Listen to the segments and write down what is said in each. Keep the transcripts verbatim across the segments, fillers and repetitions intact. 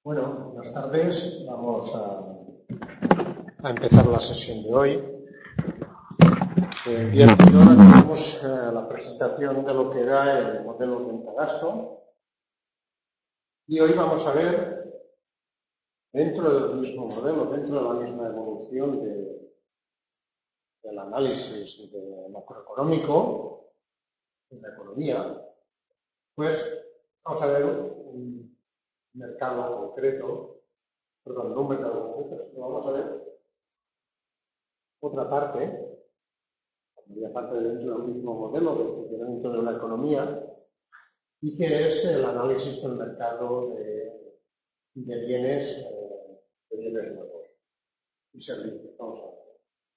Bueno, buenas tardes. Vamos a, a empezar la sesión de hoy. El día anterior tuvimos eh, la presentación de lo que era el modelo renta-gasto y hoy vamos a ver, dentro del mismo modelo, dentro de la misma evolución de, del análisis de macroeconómico en la economía, pues vamos a ver un mercado concreto, perdón, no un mercado concreto, sino vamos a ver otra parte, una parte dentro del mismo modelo de funcionamiento de la economía, y que es el análisis del mercado de, de bienes, eh, de bienes nuevos y servicios. Vamos a ver.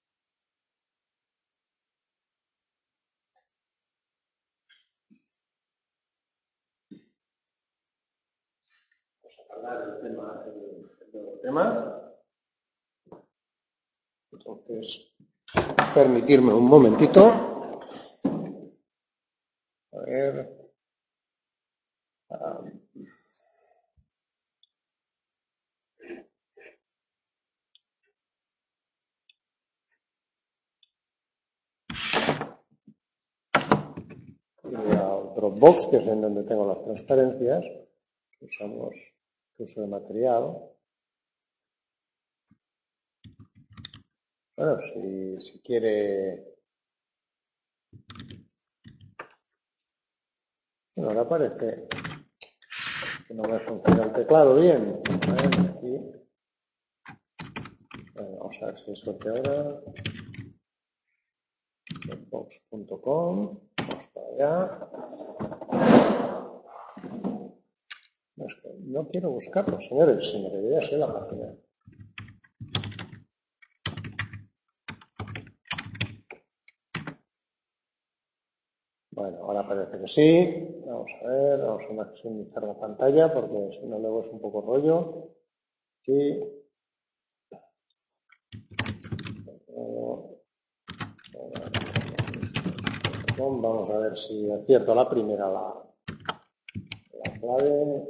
Vamos a cargar el tema, el, el nuevo tema. Entonces, permitirme un momentito. A ver. Um, Voy a Dropbox, que es en donde tengo las transparencias que usamos, que uso de material. Bueno, si, si quiere. Bueno, ahora parece que no me funciona el teclado bien. A ver, aquí. Bueno, vamos a ver si hay suerte ahora. Dropbox punto com. Vamos para allá. No, es que no quiero buscarlo, señores, sino que yo ya sé la página. Bueno, ahora parece que sí. Vamos a ver, vamos a maximizar la pantalla porque si no luego es un poco rollo. Aquí. Vamos a ver si acierto la primera, la, la clave.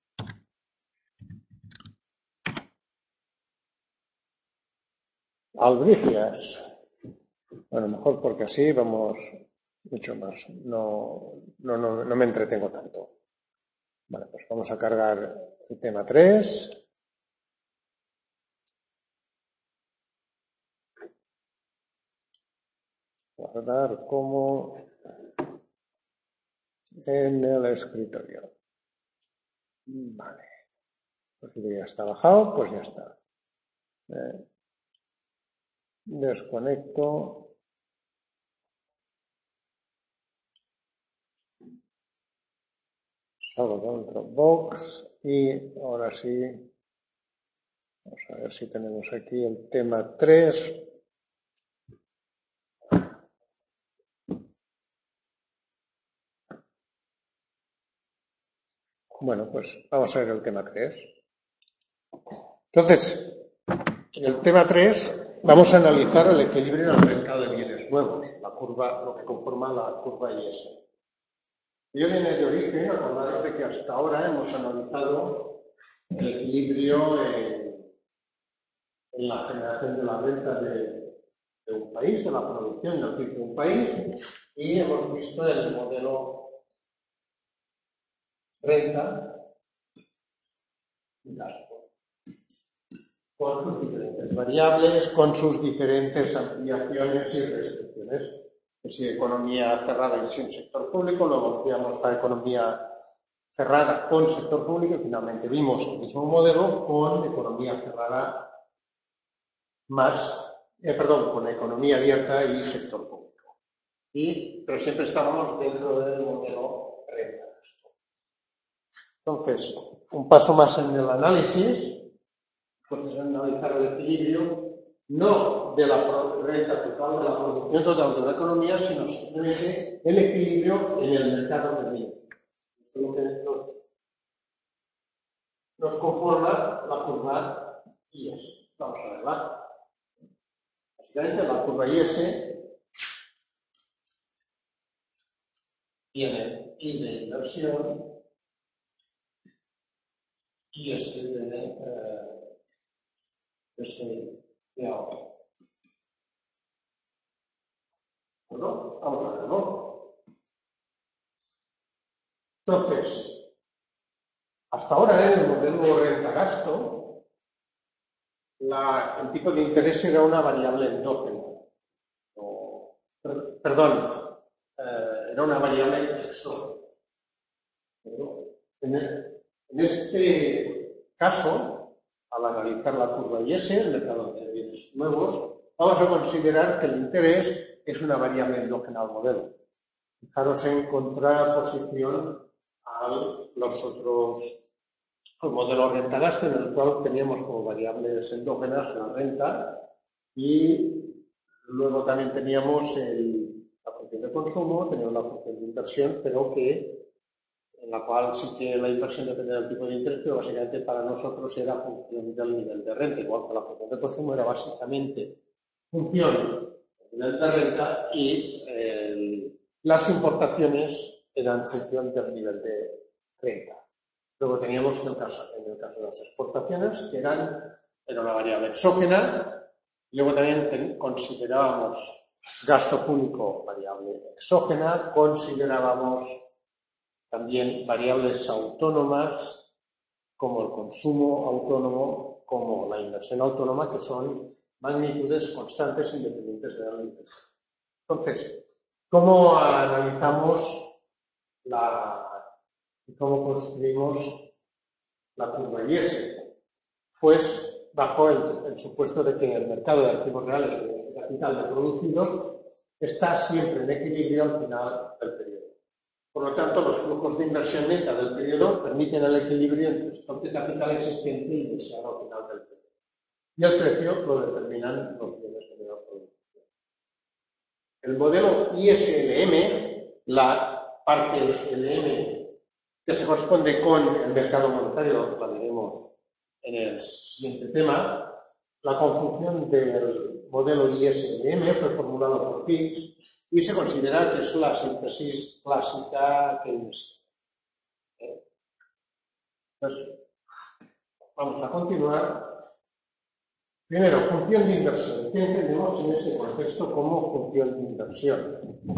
Albricias. Bueno, mejor porque así vamos mucho más. No, no, no, no me entretengo tanto. Vale, pues vamos a cargar el tema tres. Guardar como en el escritorio. Vale. Pues si ya está bajado, pues ya está. Eh, desconecto. Salgo con Dropbox y ahora sí. Vamos a ver si tenemos aquí el tema tres. Bueno, pues vamos a ver el tema tres. Entonces, en el tema tres vamos a analizar el equilibrio en el mercado de bienes nuevos, la curva, lo que conforma la curva I S. Ello viene de origen, acordaros de que hasta ahora hemos analizado el equilibrio en, en la generación de la renta de, de un país, de la producción del P I B de un país, y hemos visto el modelo renta y gasto, con sus diferentes variables, con sus diferentes ampliaciones y restricciones. Que si economía cerrada y sin sector público, luego ampliamos la economía cerrada con sector público y finalmente vimos el mismo modelo con economía cerrada más, eh, perdón, con economía abierta y sector público. Y, pero siempre estábamos dentro del modelo renta-gasto. Entonces, un paso más en el análisis, pues es analizar el equilibrio no de la renta total, de la producción total de la economía, sino simplemente el equilibrio en el mercado de bienes. Eso es lo que nos, nos conforma la curva I S. Vamos a verla. Básicamente la curva I S tiene I de inversión, y este de, eh, este de ahora. ¿No? Vamos a verlo. Entonces, hasta ahora en el modelo renta-gasto, el tipo de interés era una variable endógena. O, per, perdón, eh, era una variable exógena. En, en este caso, al analizar la curva I S, el mercado de bienes nuevos, vamos a considerar que el interés es una variable endógena al modelo. Fijaros en contraposición a los otros, al modelo renta-gasto, en el cual teníamos como variables endógenas la renta y luego también teníamos el, la función de consumo, teníamos la función de inversión, pero que en la cual sí que la inversión depende del tipo de interés, pero básicamente para nosotros era función del nivel de renta, igual que la función de consumo era básicamente función del nivel de renta y eh, las importaciones eran función del nivel de renta. Luego teníamos en el caso, en el caso de las exportaciones, que eran, era una variable exógena, y luego también considerábamos gasto público variable exógena, considerábamos también variables autónomas, como el consumo autónomo, como la inversión autónoma, que son magnitudes constantes independientes de la inversión. Entonces, ¿cómo analizamos la, y cómo construimos la curva I S? Pues bajo el, el supuesto de que el mercado de activos reales o de capital de producidos está siempre en equilibrio al final del periodo. Por lo tanto, los flujos de inversión neta del periodo permiten el equilibrio entre el stock de capital existente y deseado al final del periodo. Y el precio lo determinan los bienes de menor producción. El modelo I S L M, la parte S L M que se corresponde con el mercado monetario, lo veremos en el siguiente tema, la conjunción del modelo I S L M fue formulado por Pix y se considera que es la síntesis clásica keynesiana. Entonces, vamos a continuar. Primero, función de inversión. ¿Qué entendemos en este contexto como función de inversión?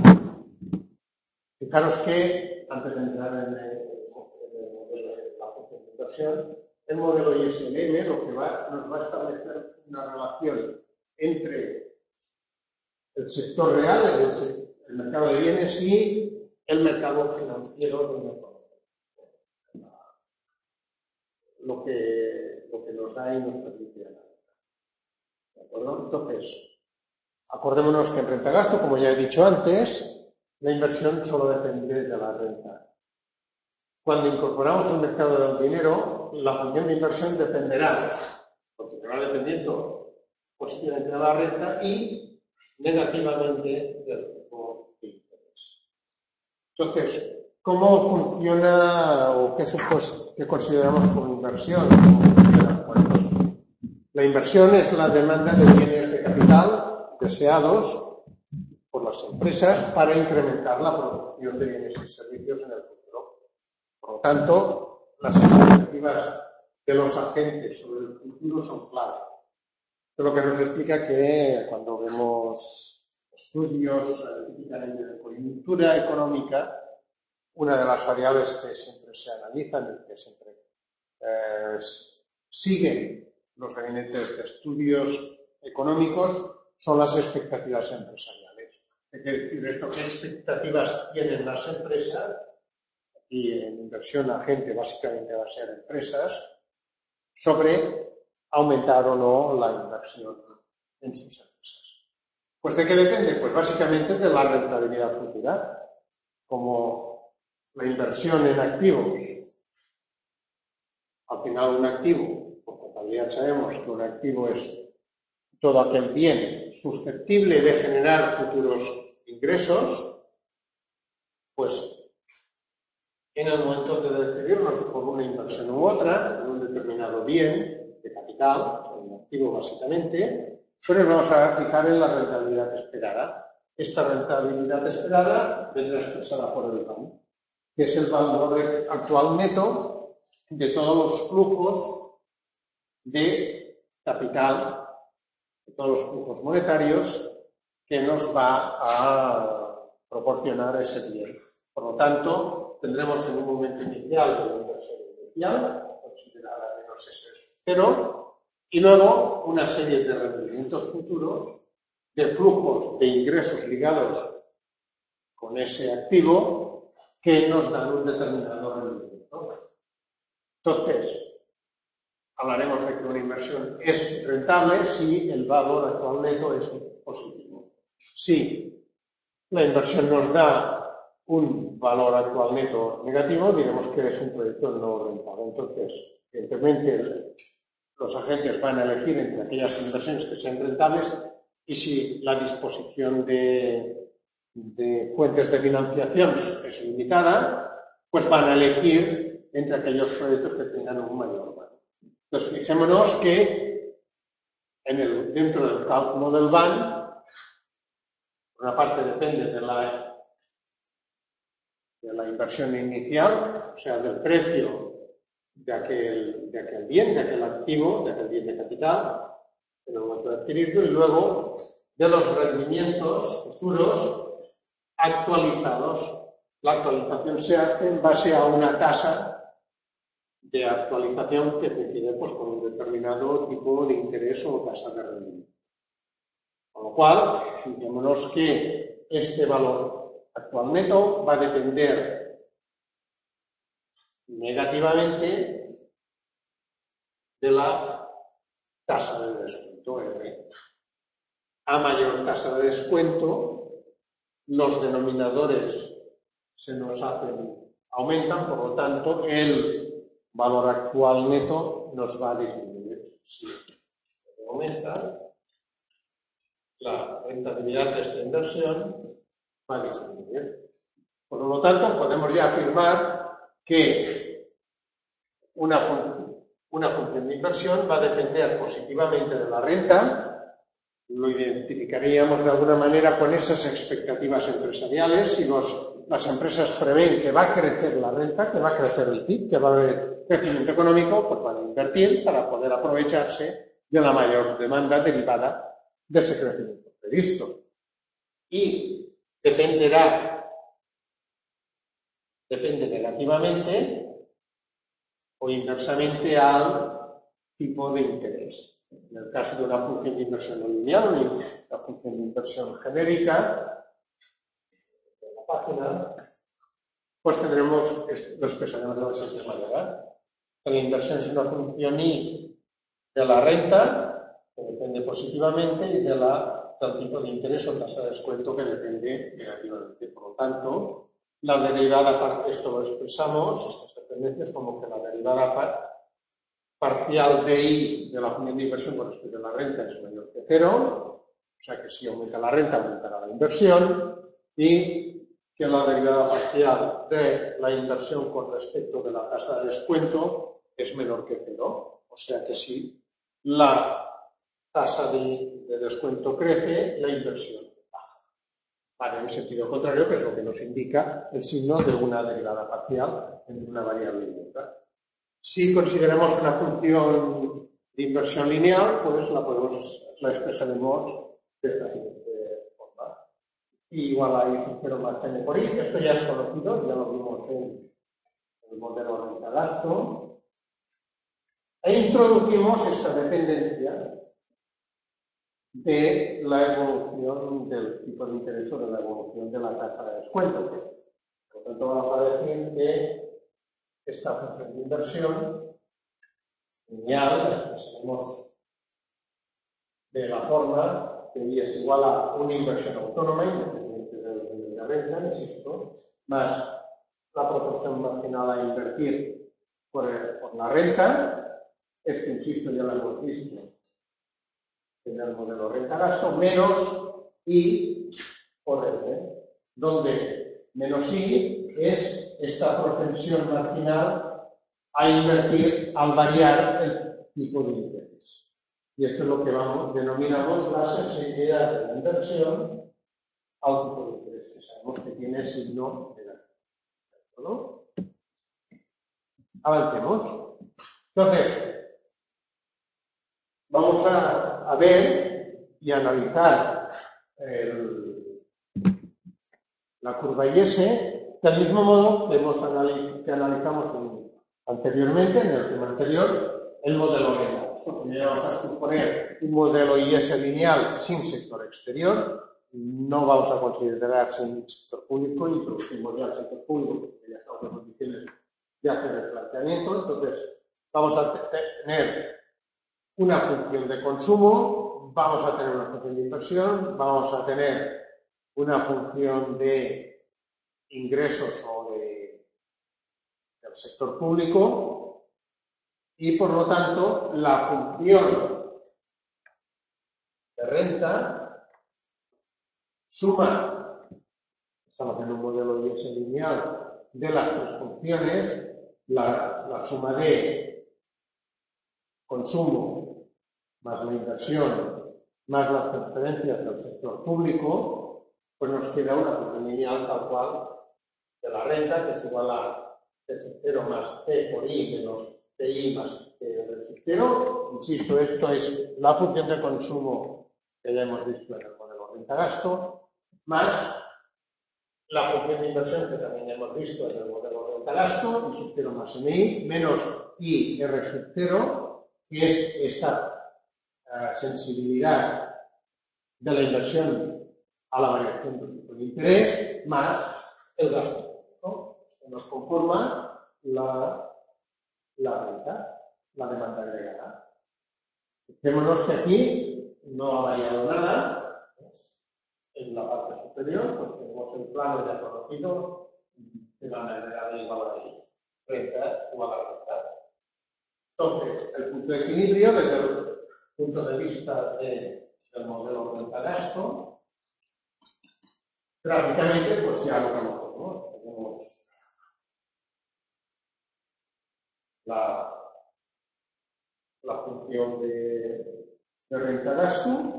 Fijaros que, antes de entrar en, el, en, el modelo, en la función de inversión, el modelo I S L M lo que va, nos va a establecer una relación entre el sector real, el, el mercado de bienes y el mercado financiero de una economía. Lo que, lo que nos da y nos permite analizar. ¿De acuerdo? Entonces, acordémonos que en renta-gasto, como ya he dicho antes, la inversión solo depende de la renta. Cuando incorporamos el mercado del dinero, la función de inversión dependerá, continuará dependiendo positivamente de la renta y negativamente del tipo de interés. Entonces, ¿cómo funciona o qué, supos, qué consideramos como inversión? Bueno, pues, la inversión es la demanda de bienes de capital deseados por las empresas para incrementar la producción de bienes y servicios en el futuro. Por lo tanto, las expectativas de los agentes sobre el futuro son clave. Esto lo que nos explica que cuando vemos estudios típicamente de coyuntura económica, una de las variables que siempre se analizan y que siempre eh, siguen los gabinetes de estudios económicos son las expectativas empresariales. ¿Qué quiere decir esto? ¿Qué expectativas tienen las empresas? Y en inversión agente básicamente va a ser empresas sobre aumentar o no la inversión en sus empresas. ¿Pues de qué depende? Pues básicamente de la rentabilidad futura. Como la inversión en activos, al final un activo, por contabilidad sabemos que un activo es todo aquel bien susceptible de generar futuros ingresos, pues en el momento de decidirnos por una inversión u otra, en un determinado bien de capital, o sea, un activo básicamente, pero nos vamos a fijar en la rentabilidad esperada. Esta rentabilidad esperada vendrá expresada por el B A M, que es el valor actual neto de todos los flujos de capital, de todos los flujos monetarios que nos va a proporcionar ese bien. Por lo tanto, tendremos en un momento inicial de la inversión inicial, considerada menos ese cero, y luego una serie de rendimientos futuros de flujos de ingresos ligados con ese activo que nos dan un determinado rendimiento. Entonces, hablaremos de que una inversión es rentable si el valor actual neto es positivo. Si la inversión nos da un valor actual neto negativo, diremos que es un proyecto no rentable. Entonces, evidentemente, los agentes van a elegir entre aquellas inversiones que sean rentables y si la disposición de, de fuentes de financiación es limitada, pues van a elegir entre aquellos proyectos que tengan un mayor valor. Entonces, fijémonos que en el, dentro del cálculo del B A N, una parte depende de la de la inversión inicial, o sea, del precio de aquel, de aquel bien, de aquel activo, de aquel bien de capital, en el momento de adquirirlo, y luego de los rendimientos futuros actualizados. La actualización se hace en base a una tasa de actualización que coincide pues, con un determinado tipo de interés o tasa de rendimiento. Con lo cual, fijémonos que este valor actual neto va a depender negativamente de la tasa de descuento R. A mayor tasa de descuento, los denominadores se nos hacen, aumentan, por lo tanto, el valor actual neto nos va a disminuir. Si aumenta, la rentabilidad de esta inversión va a disminuir. Por lo tanto, podemos ya afirmar que una función, una función de inversión va a depender positivamente de la renta. Lo identificaríamos de alguna manera con esas expectativas empresariales. Si los, las empresas prevén que va a crecer la renta, que va a crecer el P I B, que va a haber crecimiento económico, pues van a invertir para poder aprovecharse de la mayor demanda derivada de ese crecimiento previsto. Y dependerá, depende negativamente o inversamente al tipo de interés. En el caso de una función de inversión no lineal, una función de inversión genérica, en la página, pues tendremos, lo expresaremos de la siguiente manera. La inversión es una función I de la renta, que depende positivamente, y de la, del tipo de interés o tasa de descuento, que depende negativamente. Por lo tanto, la derivada, esto lo expresamos, estas dependencias, como que la derivada par, parcial de I de la función de inversión con respecto a la renta es mayor que cero, o sea que si aumenta la renta, aumentará la inversión, y que la derivada parcial de la inversión con respecto de la tasa de descuento es menor que cero, o sea que si la tasa de, de descuento crece, la inversión baja. Vale, en el sentido contrario, que es lo que nos indica el signo de una derivada parcial entre una variable y otra. Si consideramos una función de inversión lineal, pues la, podemos, la expresaremos de esta siguiente forma. Y igual a I cero más n por I, esto ya es conocido, ya lo vimos en el modelo renta-gasto. E introducimos esta dependencia de la evolución del tipo de interés o de la evolución de la tasa de descuento. Por lo tanto, vamos a decir que esta función de inversión lineal la expresaremos de la forma que I es igual a una inversión autónoma, independiente de la renta, insisto, más la proporción marginal a invertir por, el, por la renta. Esto, insisto, ya lo hemos visto en el modelo renta-gasto, menos I por R, donde menos I es esta propensión marginal a invertir al variar el tipo de interés. Y esto es lo que vamos, denominamos la sensibilidad de la inversión al tipo de interés, que sabemos que tiene signo negativo. ¿No? Avancemos. Entonces, vamos a, a ver y a analizar el, la curva I S del mismo modo que, hemos analiz que analizamos en, anteriormente, en el tema anterior, el modelo lineal. Vamos a suponer un modelo I S lineal sin sector exterior. No vamos a considerar sin sector público, introducimos ya el sector público, porque ya estamos en condiciones de hacer el planteamiento. Entonces, vamos a tener una función de consumo, vamos a tener una función de inversión, vamos a tener una función de ingresos o de, del sector público y, por lo tanto, la función de renta suma, estamos en un modelo I S lineal, de las tres funciones, la, la suma de consumo más la inversión más las transferencias del sector público, pues nos queda una función lineal tal cual de la renta, que es igual a T sub cero más T por I menos Ti más T sub cero. Insisto, esto es la función de consumo que ya hemos visto en el modelo renta-gasto, más la función de inversión que también hemos visto en el modelo renta-gasto, I sub cero más M I, menos I R sub cero, que es esta uh, sensibilidad de la inversión a la variación del tipo de interés, más el gasto, ¿no? Esto nos conforma la, la renta, la demanda agregada. Fijémonos que aquí no ha variado nada. En la parte superior, pues tenemos el plano ya conocido de la manera de igual a I, renta igual a renta. Entonces, el punto de equilibrio, desde el punto de vista de, del modelo renta-gasto, prácticamente, pues ya lo conocemos. Tenemos la, la función de, de renta-gasto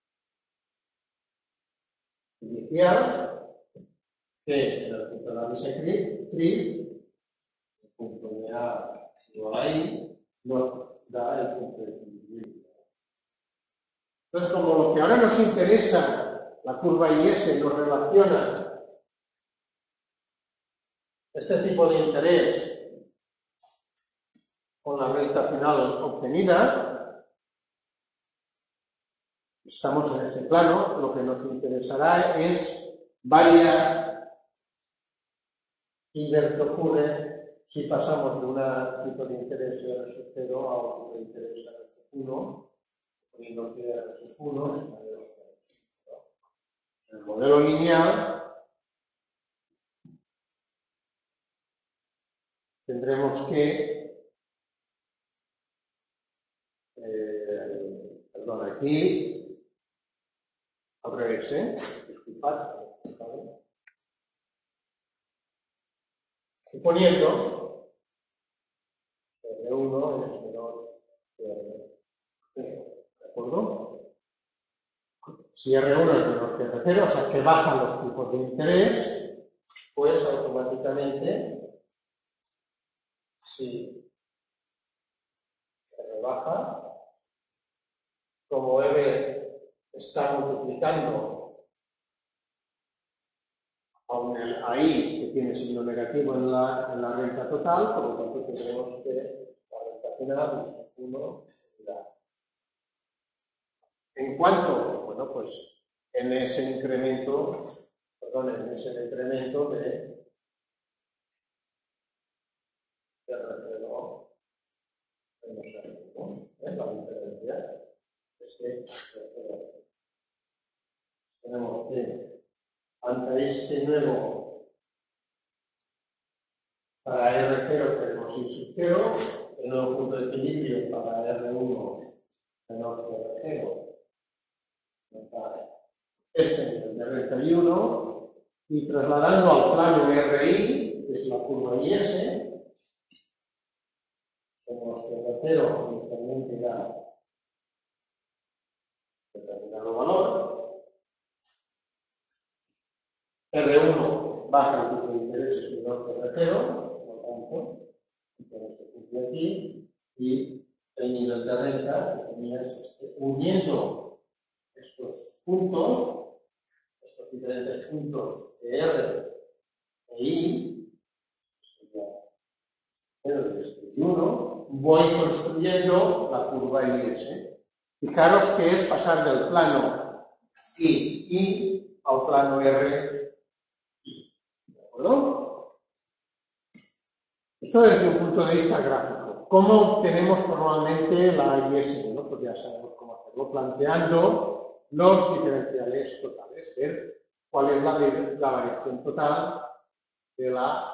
inicial, que es en el punto de la bisectriz, el punto de A igual a I, nos da el punto de equilibrio. Entonces, como lo que ahora nos interesa, la curva I S nos relaciona este tipo de interés con la renta final obtenida, estamos en este plano, lo que nos interesará es varias y ver qué ocurre si pasamos de un tipo de interés R sub cero a otro de interés R sub uno, poniendo que R sub uno es mayor que R sub cero. En el modelo lineal tendremos que, eh, perdón, aquí, al revés, ¿eh? Disculpad, ¿vale? Suponiendo que R uno es menor que R cero, ¿de acuerdo? Si R uno es menor que R cero, o sea que bajan los tipos de interés, pues automáticamente, si R baja, como R está multiplicando aún el A I, que tiene signo negativo en la, en la renta total, por lo tanto tendremos que la renta final es uno será. En cuanto, bueno, pues en ese incremento, perdón, en ese incremento de, de R cero menos R uno, ¿eh? La diferencia es que tenemos que ante este nuevo, para R cero tenemos I sub cero, el nuevo punto de equilibrio para R uno menor que R cero, este nivel de renta y uno, y trasladando al plano R I, que es la curva I S, tenemos que R cero también da determinado valor, R uno baja el tipo de interés menor que R cero, por lo tanto, Entonces, se cumple aquí y el nivel de renta que tenía es este. Uniendo estos puntos, estos diferentes puntos de R e I, el este y uno, voy construyendo la curva I S. Fijaros que es pasar del plano I, I al plano R, I. ¿De acuerdo? Esto desde un punto de vista gráfico. ¿Cómo obtenemos normalmente la I S? Bueno, pues ya sabemos cómo hacerlo, planteando los diferenciales totales, ver cuál es la, la variación total de la,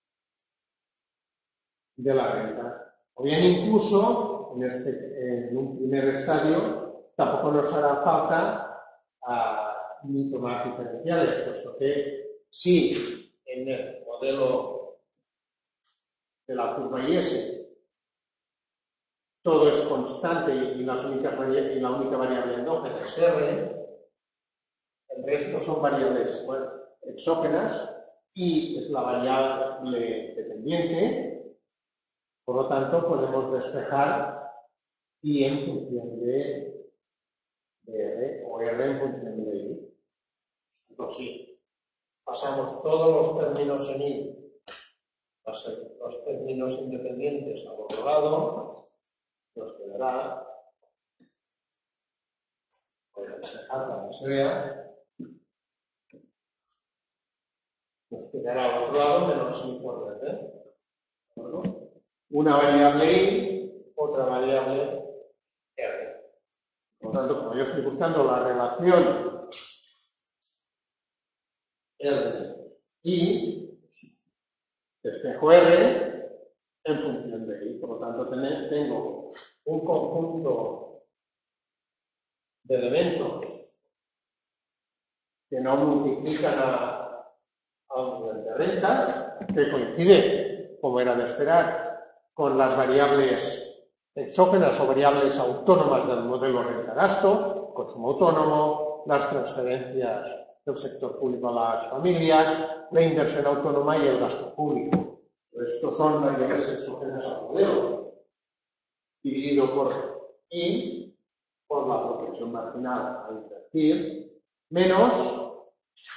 de la renta. O bien incluso, en, este, en un primer estadio, tampoco nos hará falta uh, ni tomar diferenciales, puesto que si en el modelo de la curva I S todo es constante y, las únicas y la única variable entonces es R, el resto son variables bueno, exógenas y es la variable dependiente, por lo tanto podemos despejar I en función de, de R o R en función de I. Entonces sí, pasamos todos los términos en I, los términos independientes al otro lado, nos quedará, voy a despejar para que se vea, nos quedará al otro lado menos I por R. ¿No? Una variable I, otra variable R. Por lo tanto, como yo estoy buscando la relación R I, despejo R en función de I. Por lo tanto, tengo un conjunto de elementos que no multiplican a, a un nivel de renta, que coincide, como era de esperar, con las variables exógenas o variables autónomas del modelo renta-gasto, consumo autónomo, las transferencias del sector público a las familias, la inversión autónoma y el gasto público. Estos son variables exógenas al modelo, dividido por I, por la proporción marginal a invertir, menos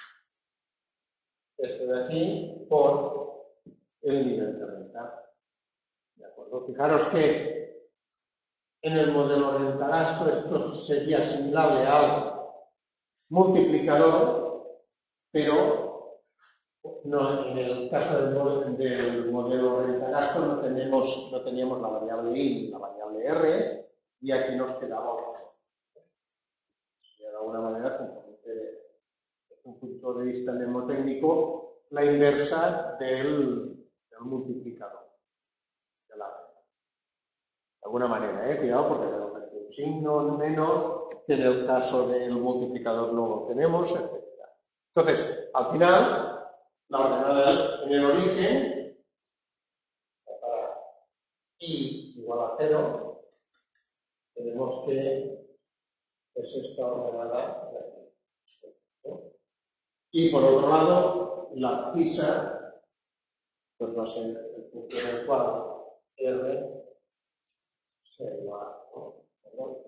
este de aquí por el nivel de renta. ¿De acuerdo? Fijaros que en el modelo renta-gasto esto sería asimilable al multiplicador, pero no, en el caso del modelo, del modelo renta-gasto no, tenemos, no teníamos la variable I ni la variable R, y aquí nos quedaba otro. Y de alguna manera, desde un punto de vista mnemotécnico, la inversa del, del multiplicador de la renta. De alguna manera, ¿eh? Cuidado porque tenemos aquí un signo menos, que en el caso del multiplicador no lo tenemos, etcétera. Entonces, al final, la ordenada en el origen, para I igual a cero, tenemos que es esta ordenada de aquí. Y por otro lado, la abscisa, pues va a ser el punto en el cual R se igual, ¿no?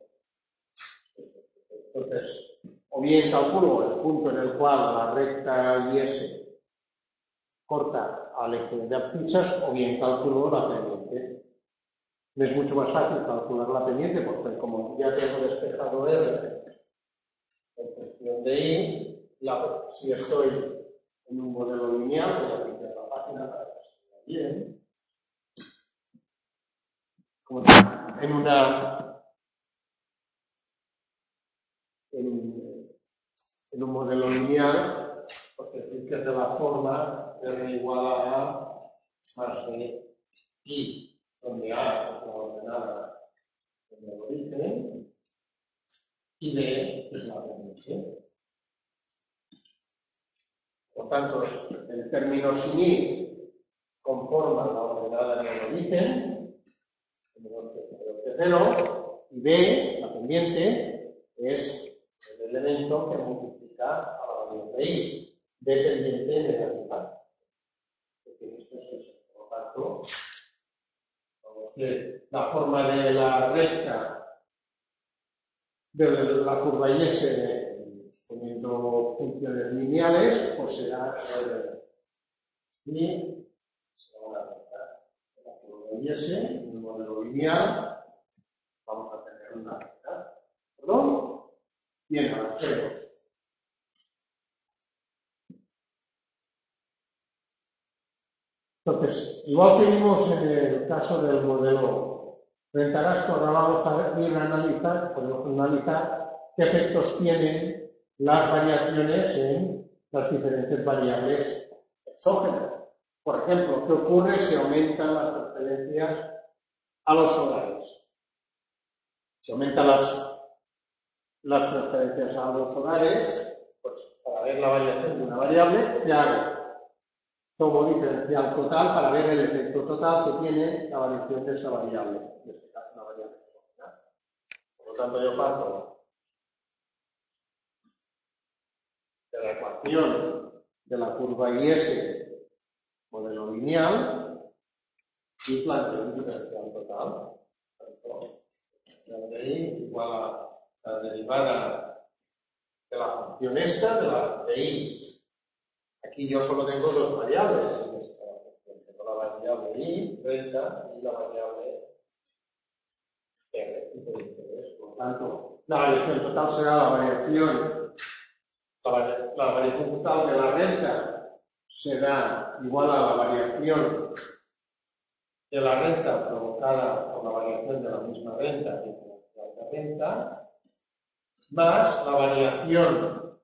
Entonces, o bien calculo el punto en el cual la recta I S corta al eje de abscisas, o bien calculo la pendiente. Me es mucho más fácil calcular la pendiente, porque como ya tengo despejado R en función de I, la, si estoy en un modelo lineal, voy a limpiar la página para que se vea bien. Como en una en, en un modelo lineal, pues decir que es de la forma R igual a A más B I, donde A es la ordenada en el origen y B es la pendiente. Por tanto, el término sin I conforma la ordenada en el origen, tenemos que poner cero, y B, la pendiente, es el elemento que multiplica a la variable I, dependiente negativa. Porque esto es eso. Por lo tanto, que la forma de la recta de la curva Y S, poniendo funciones lineales, pues será eh, y será una recta. La curva Y S, en un modelo lineal, vamos a tener una recta. ¿Perdón? Bien, avancemos. Entonces, igual que vimos en el caso del modelo renta-gasto, ahora vamos a ir a analizar, podemos analizar qué efectos tienen las variaciones en las diferentes variables exógenas. Por ejemplo, ¿qué ocurre si aumentan las transferencias a los hogares? Si aumentan las, las transferencias a los hogares, pues para ver la variación de una variable, ¿qué hago? Tomo diferencial total para ver el efecto total que tiene la variación de esa variable, en este caso una variable exógena. Por lo tanto, yo parto de la ecuación de la curva Y S, modelo lineal, y planteo un diferencial total. La de I igual a la derivada de la función esta, de la de I. Aquí yo solo tengo dos variables. La variable I, renta, y la variable R, tipo de interés. Por lo tanto, la variación total será la variación, la, vari la variación total de la renta será igual a la variación de la renta provocada por la variación de la misma renta diferencial de renta, más la variación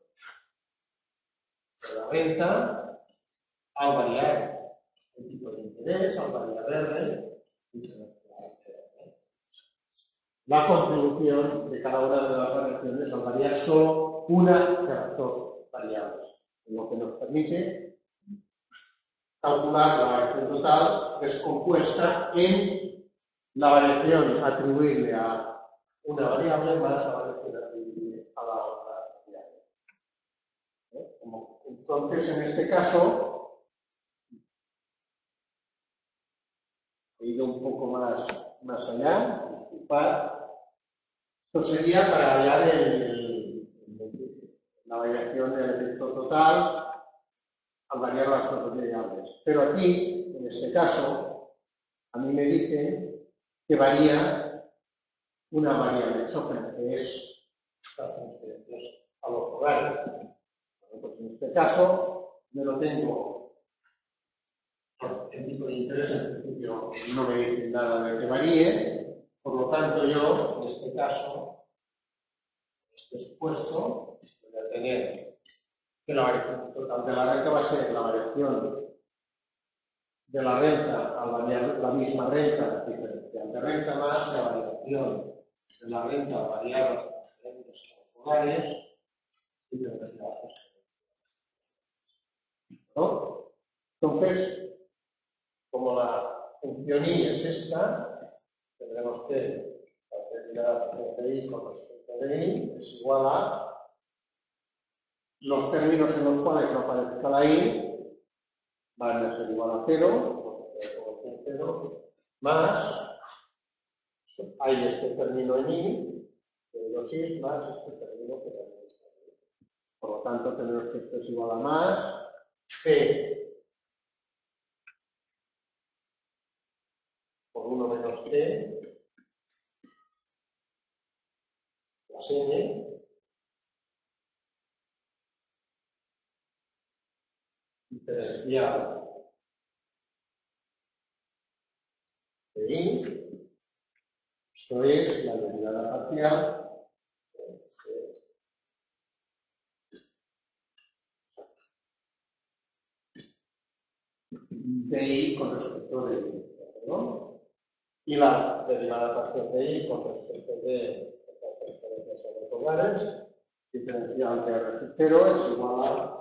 de la renta al variar el tipo de interés, al variar R, diferencial de R. La contribución de cada una de las variaciones al variar solo una de las dos variables, lo que nos permite calcular la variación total descompuesta en la variación atribuible a una variable más la variación atribuible a la otra variable. ¿Eh? Como, entonces, en este caso, he ido un poco más, más allá, disculpad. Esto sería para hallar el, el, el, la variación del efecto total al variar las dos variables. Pero aquí, en este caso, a mí me dicen que varía una variable exógena, que es las transferencias a los hogares. Bueno, pues en este caso, yo no tengo el tipo de interés, en principio no me dicen nada de que varíe, por lo tanto yo, en este caso, en este supuesto, voy a tener que la variación total de la renta va a ser la variación de la renta al variar la misma renta diferencial de renta más la variación de la renta al variar las transferencias a los hogares diferenciales. ¿No? Entonces, como la función I es esta, tendremos que la derivada de I con respecto de I es igual a los términos en los cuales no aparezca la I van a ser igual a cero, cero más hay este término en I, de dos I más este término que también está ahí. Por lo tanto, tenemos que esto es igual a más C por uno menos T más N diferencial de I, esto es la derivada parcial de I con respecto de I, ¿no? Y la derivada parcial de I con respecto de las transferencias a los hogares, diferencial de R sub cero es igual a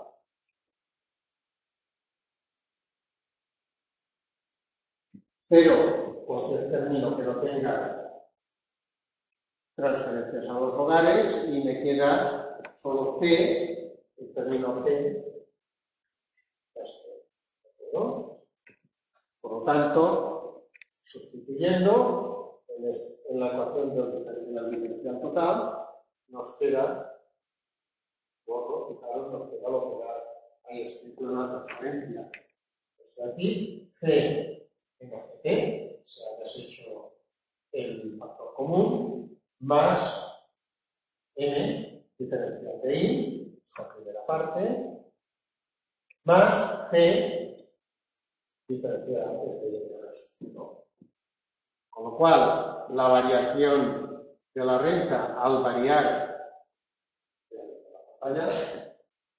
cero, cualquier término que no tenga transferencias a los hogares, y me queda solo C, el término C, ¿no? Por lo tanto, Sustituyendo en, este, en la ecuación del, del diferencial total, nos queda, borro, fijaros, nos queda lo que da ahí escrito en la transferencia. Desde aquí, C menos T, se ha deshecho el factor común, más M, diferencial de I, esta primera parte, más C, diferencial de I, ¿no? Con lo cual, la variación de la renta al variar la pantalla,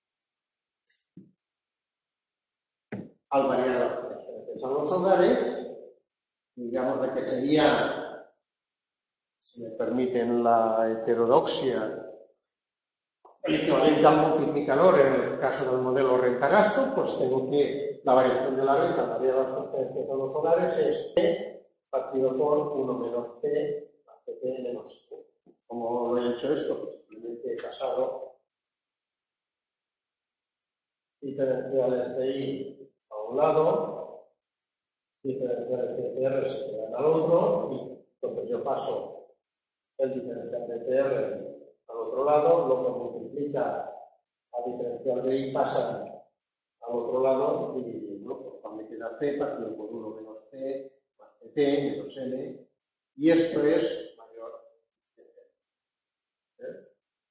al variar las transferencias a los hogares, digamos de que sería, si me permiten la heterodoxia, el equivalente al multiplicador en el caso del modelo renta-gasto, pues tengo que la variación de la renta al variar las transferencias a los hogares es T partido por uno menos T, T menos T. Como lo he hecho esto, pues simplemente he pasado diferenciales de I a un lado, diferenciales de T R se quedan al otro, y entonces yo paso el diferencial de T R al otro lado, lo que multiplica a diferencial de I pasa al otro lado, y bueno, pues me queda C partido por uno menos T, más T menos N, y esto es mayor que T. ¿Eh?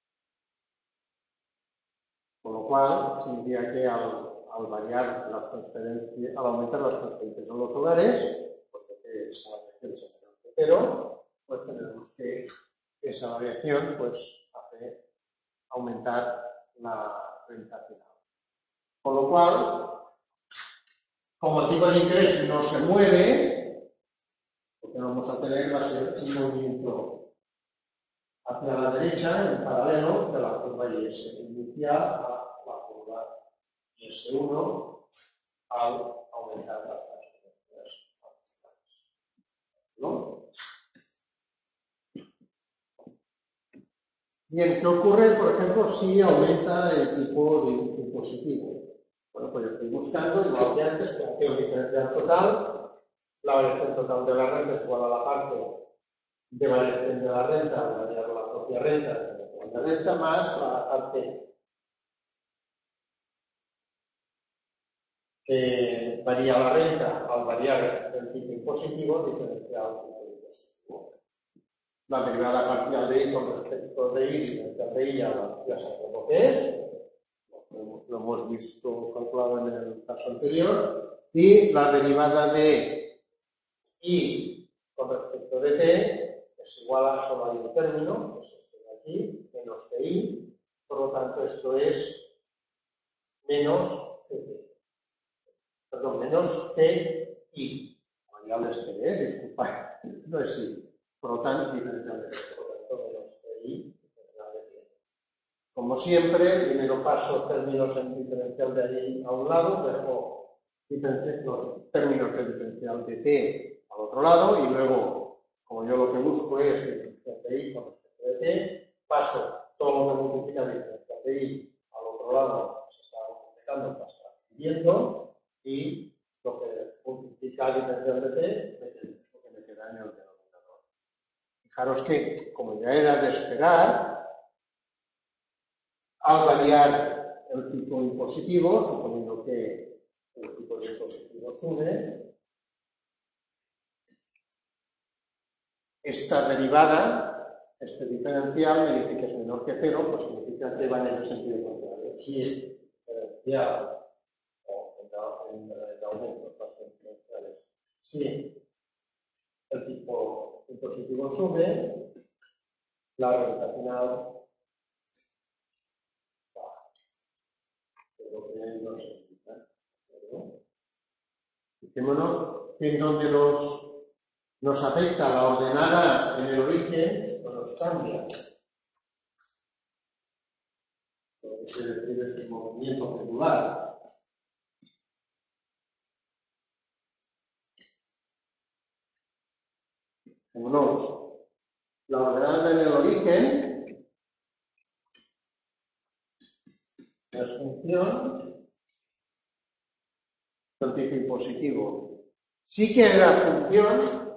Con lo cual, significa que al, al variar las transferencias, al aumentar las transferencias a los hogares, pues que esa variación se menor que cero, pues tenemos que esa variación pues hace aumentar la renta final. Con lo cual, como el tipo de interés no se mueve, lo que vamos a tener va a ser un movimiento hacia la derecha en paralelo de la curva I S inicial a la curva I S uno al aumentar las transferencias. ¿No? Bien, ¿qué ocurre, por ejemplo, si aumenta el tipo de impositivo? Bueno, pues yo estoy buscando, igual que antes, como tengo diferencial total, la variación total de la renta es igual a la parte de variación de la renta, al variar la propia renta, de la renta más la parte que varía la renta al variar el tipo impositivo, diferencial impositivo. La derivada parcial de I con respecto de I, diferencial de I, ya, ya sabemos lo que es. Lo hemos visto calculado en el caso anterior, y la derivada de I con respecto de T es igual a solo hay un término, que es este de aquí, menos de I, por lo tanto esto es menos T, perdón, menos T I, variables T, ¿eh? Disculpad, no es I, por lo tanto, diferencial de T, por lo tanto menos T I. Como siempre, primero paso términos en diferencial de ahí a un lado, dejo los términos de diferencial de T al otro lado, y luego, como yo lo que busco es diferencial de I con respecto de T, paso todo lo que multiplica diferencial de I al otro lado, se está multiplicando, pasa dividiendo, y lo que multiplica diferencial de T, lo que me queda en el denominador. Fijaros que, como ya era de esperar, al variar el tipo impositivo, suponiendo que el tipo de impositivo sube, esta derivada, este diferencial, me dice que es menor que cero, pues significa que va en el sentido contrario. Si es diferencial, o en el aumento de las diferenciales, si el tipo impositivo sube, la renta final lo que nos indica. Fijémonos que en donde nos, nos afecta la ordenada en el origen, pues nos cambia. Lo que se describe es el movimiento pendular. Fijémonos, la ordenada en el origen es función del tipo impositivo. Sí que la función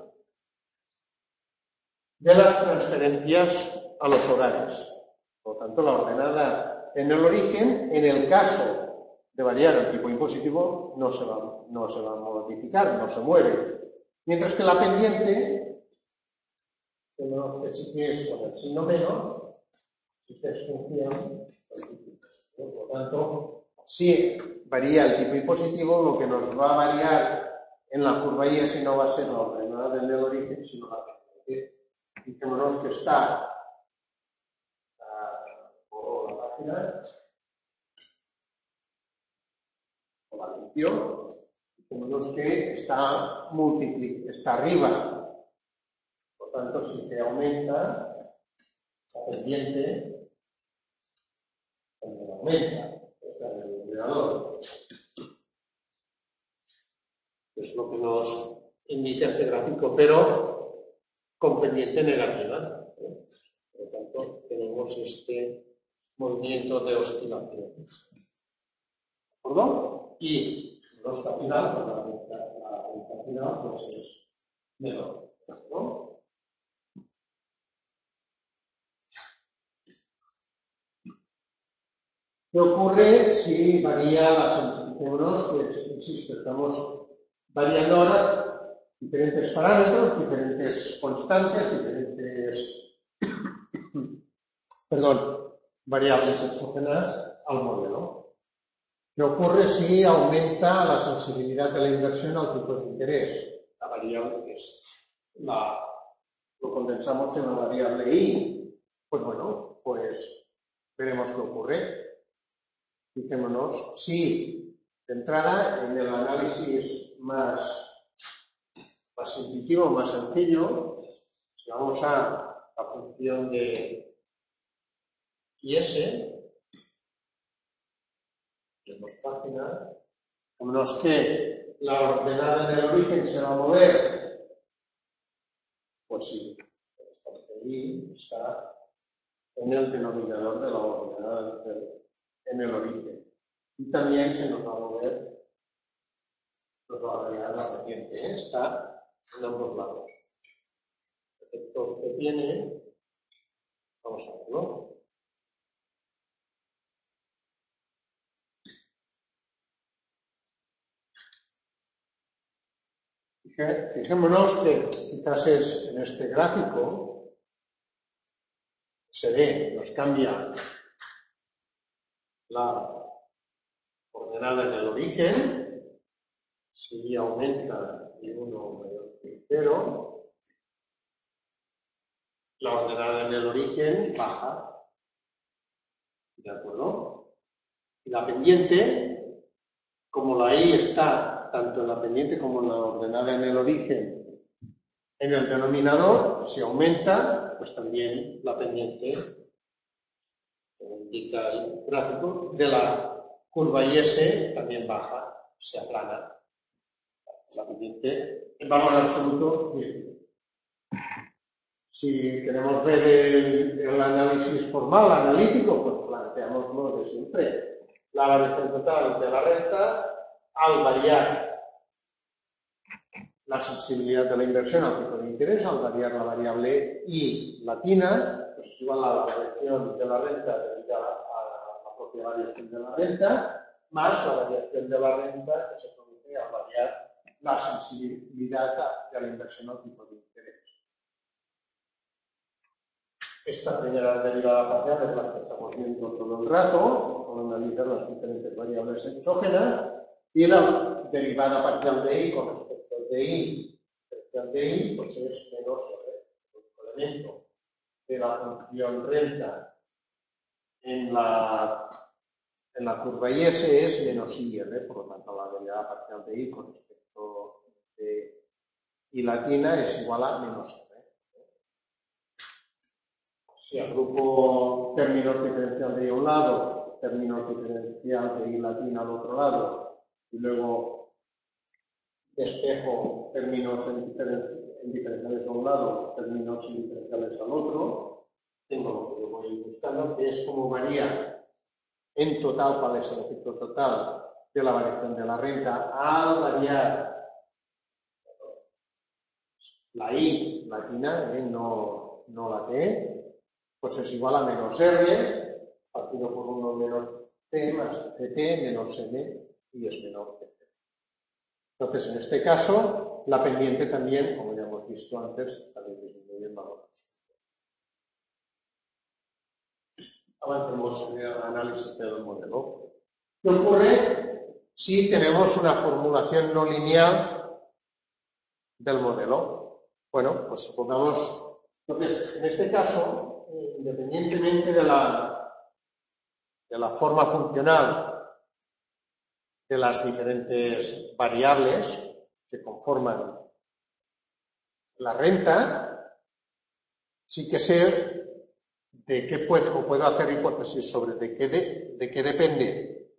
de las transferencias a los hogares. Por lo tanto, la ordenada en el origen, en el caso de variar el tipo impositivo, no se va, no se va a modificar, no se mueve. Mientras que la pendiente, tenemos que sí que es con el signo menos, si es función del tipo impositivo. Por lo tanto, si varía el tipo impositivo, lo que nos va a variar en la curva Y S no va a ser la ordenada en el origen, sino la pendiente. Fijémonos que está por la página, o la limpio, fijémonos que está, está arriba. Por tanto, si se aumenta, la pendiente también aumenta. Está en el numerador. Es lo que nos indica este gráfico, pero con pendiente negativa. Por lo tanto, tenemos este movimiento de oscilación. ¿De acuerdo? Y nuestra final, la renta final, pues es menor. ¿No? ¿Qué ocurre si varía la simplifiquémonos? Que, insisto, estamos variando ahora diferentes parámetros, diferentes constantes, diferentes perdón, variables exógenas al modelo. ¿Qué ocurre si aumenta la sensibilidad de la inversión al tipo de interés? La variable es la, lo condensamos en la variable I. Pues bueno, pues veremos qué ocurre. Fijémonos, si de entrada en el análisis más, más intuitivo, más sencillo, si vamos a la función de I S, tenemos página, fijémonos que la ordenada en el origen se va a mover, pues sí, I está en el denominador de la ordenada en el origen. Y también se nos va a mover, nos va a variar la pendiente, ¿eh? Está en ambos lados. El efecto que tiene, vamos a verlo. Fijémonos que quizás es en este gráfico, se ve, nos cambia la ordenada en el origen, si aumenta y uno mayor que cero, la ordenada en el origen baja, ¿de acuerdo? Y la pendiente, como la I está tanto en la pendiente como en la ordenada en el origen, en el denominador, si aumenta, pues también la pendiente, como indica el gráfico, de la curva I S también baja, se aplana. La pendiente, en valor absoluto, mismo. Si queremos ver el, el análisis formal, analítico, pues planteamos lo de siempre. La variación total de la renta, al variar la sensibilidad de la inversión al tipo de interés, al variar la variable I latina, pues es igual a la variación de la renta debida a la propia variación de la renta, más la variación de la renta que se produce al variar la sensibilidad de la inversión al tipo de interés. Esta primera derivada parcial es la que estamos viendo todo el rato, con analizar las diferentes variables exógenas, y la derivada parcial de I con respecto al de I, parcial de I, pues es menos el elemento de la función renta en la, en la curva I S es menos I R, por lo tanto la derivada parcial de I con respecto de I latina es igual a menos R. Si agrupo términos diferencial de I a un lado, términos diferencial de I latina al otro lado, y luego despejo términos en, en diferenciales a un lado, términos diferenciales al otro, tengo lo que yo voy buscando, que es cómo varía en total, cuál es el efecto total de la variación de la renta al variar la I latina, ¿eh? no no la T, pues es igual a menos R, partido por uno menos T más C T menos M y es menor que C. Entonces, en este caso, la pendiente también, como ya hemos visto antes, también disminuye el valor absoluto. Avancemos en el análisis del modelo. ¿Qué ocurre si tenemos una formulación no lineal del modelo? Bueno, pues supongamos, entonces, en este caso, independientemente de la, de la forma funcional de las diferentes variables que conforman la renta, sí que sé de qué puedo, o puedo hacer hipótesis sobre de qué, de, de qué depende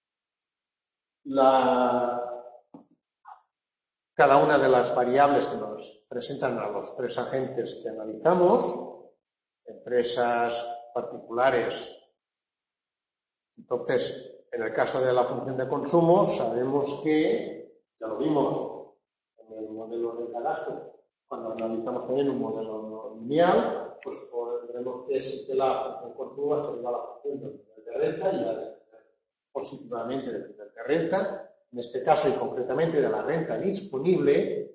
la, cada una de las variables que nos presentan a los tres agentes que analizamos, empresas, particulares. Entonces, en el caso de la función de consumo, sabemos que, ya lo vimos en el modelo de cadastro, cuando analizamos también un modelo no lineal, pues podremos que existe la función de consumo va a ser igual a la función del nivel de renta y va a depender positivamente del nivel de renta, en este caso y concretamente de la renta disponible,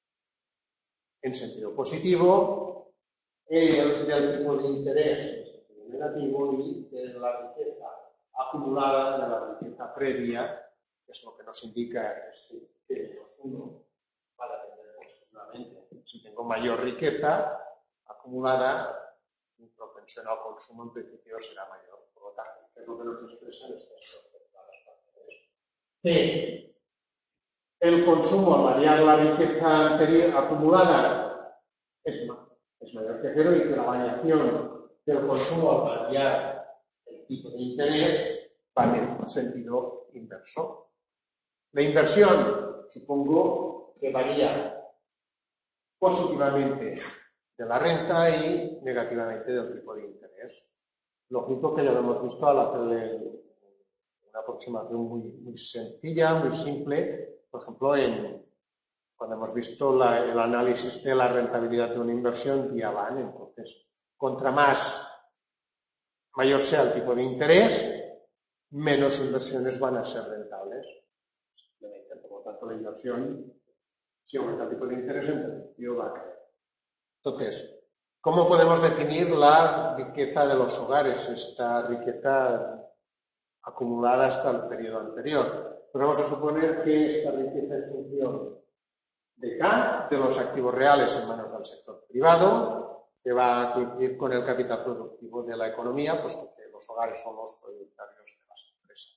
en sentido positivo, el, del tipo de interés en sentido negativo y de la riqueza acumulada de la riqueza previa, que es lo que nos indica este, que los uno va a depender positivamente. Si tengo mayor riqueza acumulada, mi propensión al consumo en principio será mayor. Por lo tanto, ¿qué es lo que nos expresa en estas partes? C. El consumo al variar la riqueza anterior acumulada es, es mayor que cero y que la variación del consumo al variar el tipo de interés va en sentido inverso. La inversión, supongo que varía positivamente de la renta y negativamente del tipo de interés. Lógico que ya lo hemos visto al hacerle una aproximación muy, muy sencilla, muy simple, por ejemplo, en, cuando hemos visto la, el análisis de la rentabilidad de una inversión vía B A N. Entonces, contra más mayor sea el tipo de interés, menos inversiones van a ser rentables. Simplemente, por lo tanto, la inversión, si aumenta el tipo de interés, en principio va a caer. Entonces, ¿cómo podemos definir la riqueza de los hogares, esta riqueza acumulada hasta el periodo anterior? Pues vamos a suponer que esta riqueza es función de K, de los activos reales en manos del sector privado, que va a coincidir con el capital productivo de la economía, puesto que los hogares son los propietarios de las empresas.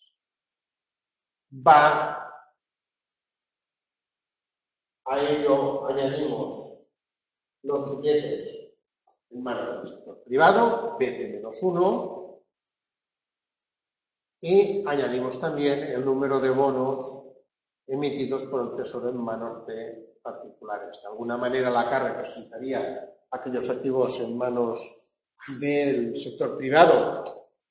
Va, a ello añadimos los billetes en manos del sector privado, B T menos uno, y añadimos también el número de bonos emitidos por el Tesoro en manos de particulares. De alguna manera la K representaría aquellos activos en manos del sector privado,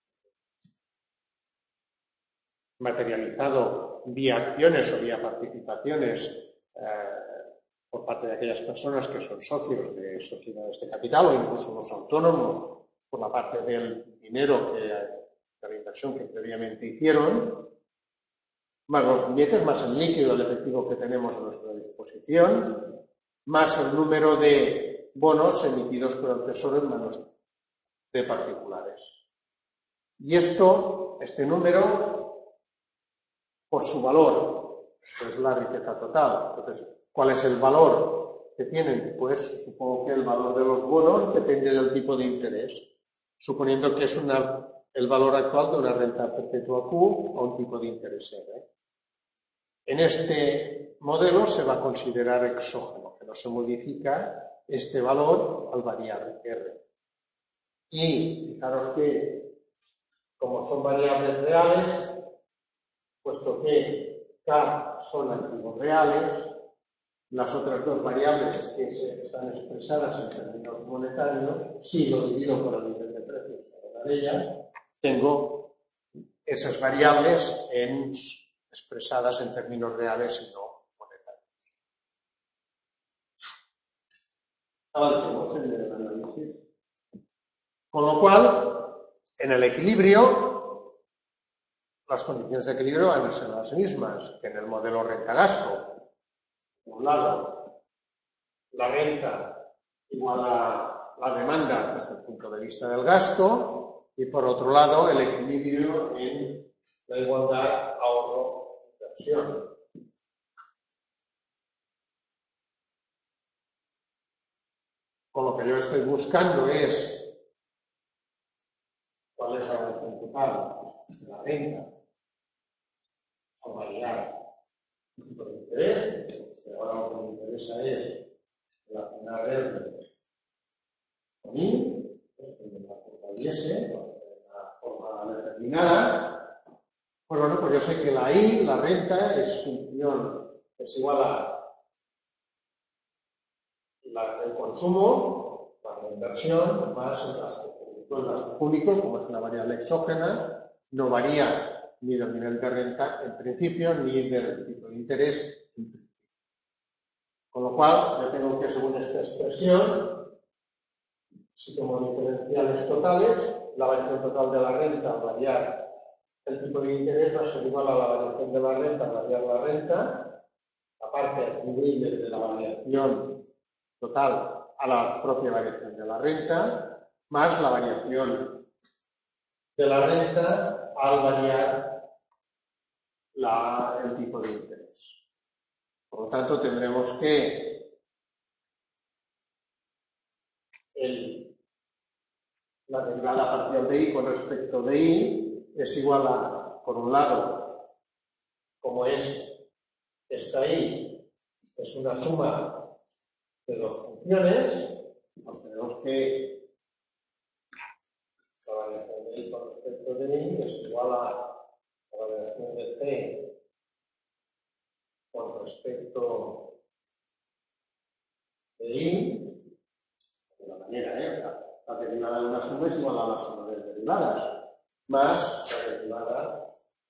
materializado vía acciones o vía participaciones eh, por parte de aquellas personas que son socios de sociedades de capital o incluso los autónomos por la parte del dinero que, de la inversión que previamente hicieron, más los billetes, más el líquido, el efectivo que tenemos a nuestra disposición, más el número de bonos emitidos por el Tesoro en manos de particulares. Y esto, este número, por su valor, esto es la riqueza total. Entonces, ¿cuál es el valor que tienen? Pues supongo que el valor de los bonos depende del tipo de interés, suponiendo que es una, el valor actual de una renta perpetua Q a un tipo de interés R. En este modelo se va a considerar exógeno, que no se modifica este valor al variar R. Y fijaros que, como son variables reales, puesto que K son activos reales, las otras dos variables que se están expresadas en términos monetarios, si lo divido por el nivel de precios de una de ellas, tengo esas variables en expresadas en términos reales y no monetarios. avancemos en el análisis. Con lo cual, en el equilibrio, las condiciones de equilibrio van a ser las mismas que en el modelo renta-gasto. Por un lado, la renta igual a la demanda desde el punto de vista del gasto y por otro lado el equilibrio en la igualdad ahorro-inversión. Con lo que yo estoy buscando es cuál es la variación total de la renta al variar el tipo de interés. Ahora lo que me interesa es relacionar R con I, en la curva Y S, en una forma determinada. Pues bueno, pues yo sé que la I, la renta, es función, es igual a la, el consumo, la inversión, más el gasto público. El gasto público, como es una variable exógena, no varía ni del nivel de renta en principio, ni del tipo de interés en principio. Con lo cual, yo tengo que, según esta expresión, si tomo diferenciales totales, la variación total de la renta al variar el tipo de interés va a ser igual a la variación de la renta al variar la renta, la parte atribuible de la variación total a la propia variación de la renta, más la variación de la renta al variar la, el tipo de interés. Por lo tanto, tendremos que el, la derivada parcial de I con respecto de I es igual a, por un lado, como es esta I, es una suma de dos funciones, pues tenemos que la variación de I con respecto de I es igual a la variación de C con respecto de I, de la manera, ¿eh? O sea, la derivada de una suma es igual a la suma de derivadas, más la derivada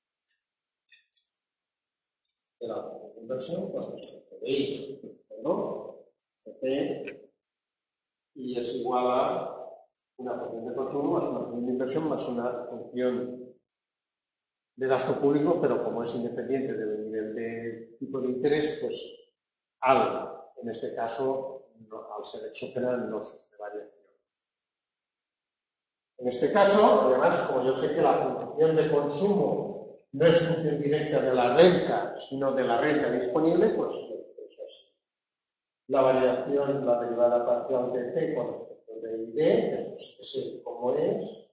de la inversión con respecto de I, ¿no? C, y es igual a una función de consumo más una función de inversión más una función de gasto público, pero como es independiente del nivel de tipo de interés, pues algo, en este caso, no, al ser exógena, no sufre variación. En este caso, además, como yo sé que la función de consumo no es función directa de la renta, sino de la renta disponible, pues eso es la variación, la derivada parcial de C con respecto de I D, esto es el como es,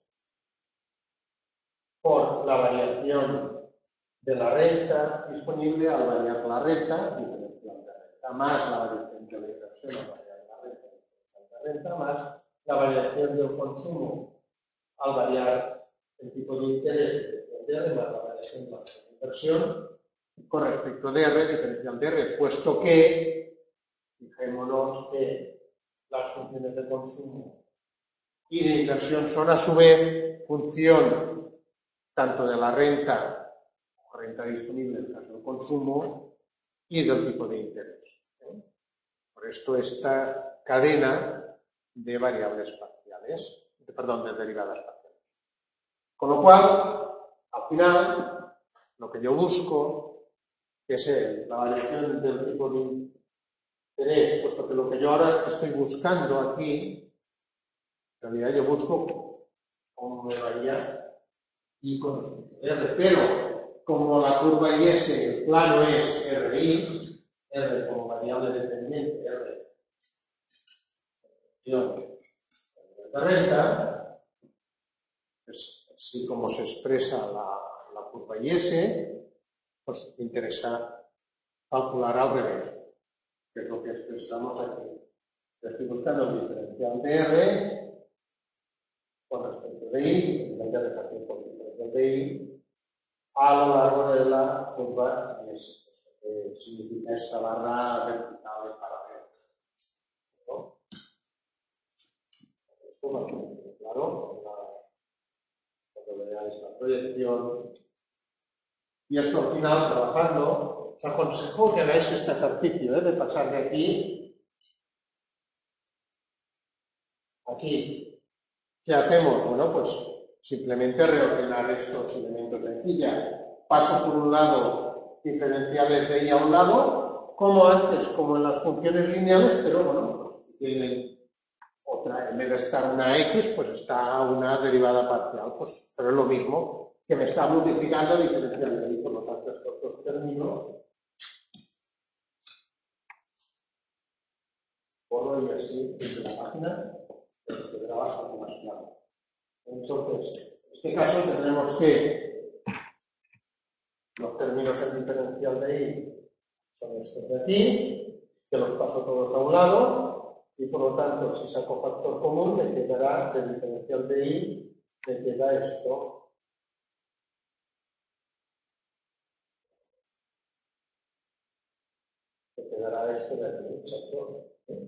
por la variación de la renta disponible al variar la renta diferencial de renta, más la variación de la inversión al variar la renta diferencial de renta, más la variación del consumo al variar el tipo de interés diferencial de R, más la variación de la inversión con respecto de R diferencial de R, puesto que, fijémonos que las funciones de consumo y de inversión son a su vez función tanto de la renta o renta disponible en el caso del consumo y del tipo de interés. ¿eh? Por esto esta cadena de variables parciales, de, perdón, de derivadas parciales. Con lo cual, al final, lo que yo busco es el, la variación del tipo de interés, puesto que lo que yo ahora estoy buscando aquí, en realidad yo busco cómo me varía I con respecto a R, pero como la curva I S, el plano es R I, R como variable dependiente, R de renta, pues así como se expresa la, la curva I S, pues me interesa calcular al revés, que es lo que expresamos aquí. Estoy buscando el diferencial de R con respecto de I, el de repartir por diferencial de I, a lo largo de la curva I S, que significa esta barra vertical paralela. ¿No? Esto va a quedar claro cuando veáis la proyección. Y esto al final, trabajando, os aconsejo que hagáis este ejercicio, ¿eh? De pasar de aquí Aquí, ¿qué hacemos? Bueno, pues simplemente reordenar estos elementos de aquí ya. Paso por un lado diferenciales de y a un lado, como antes, como en las funciones lineales, pero bueno, pues tienen otra, en vez de estar una x, pues está una derivada parcial, pues, pero es lo mismo, que me está multiplicando diferencial de y, por lo tanto estos dos términos, borro y así desde la página, pero se verá bastante más claro. Entonces, en este caso tendremos que los términos en diferencial de y son estos de aquí, que los paso todos a un lado, y por lo tanto, si saco factor común, me quedará de diferencial de y, me queda esto. Me quedará esto de aquí, exacto.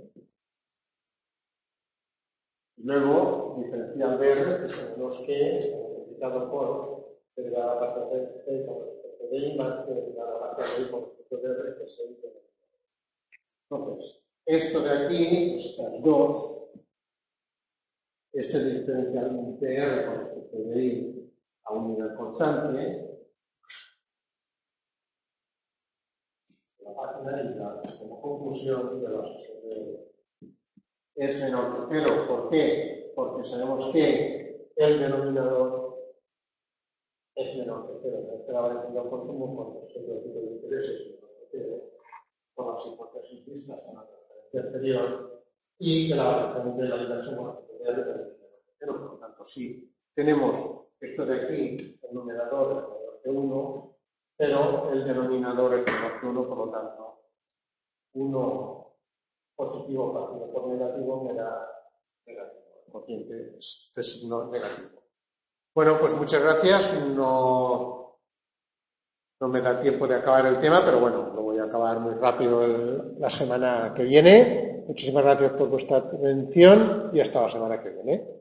Y luego, diferencial de r, que sabemos que está multiplicado por derivada parcial de c con respecto de y más que derivada parcial de y con respecto de r, que es el de. Entonces, esto de aquí, estas dos, este diferencial de r con respecto de y a un nivel constante, la página y la, como conclusión de la sesión de es menor que cero. ¿Por qué? Porque sabemos que el denominador es menor que cero. No esperaba el nivel consumo cuando se lo tipo de intereses menor que cero, por las hipótesis vistas en la transferencia anterior, y que la variación de la inversión con la propiedad de menor que cero. Por lo tanto, sí, tenemos esto de aquí, el numerador es menor que uno, pero el denominador es menor que uno, por lo tanto, uno positivo partido por negativo me da negativo. El cociente es de signo negativo. Bueno, pues muchas gracias. No, no me da tiempo de acabar el tema, pero bueno, lo voy a acabar muy rápido el, la semana que viene. Muchísimas gracias por vuestra atención y hasta la semana que viene.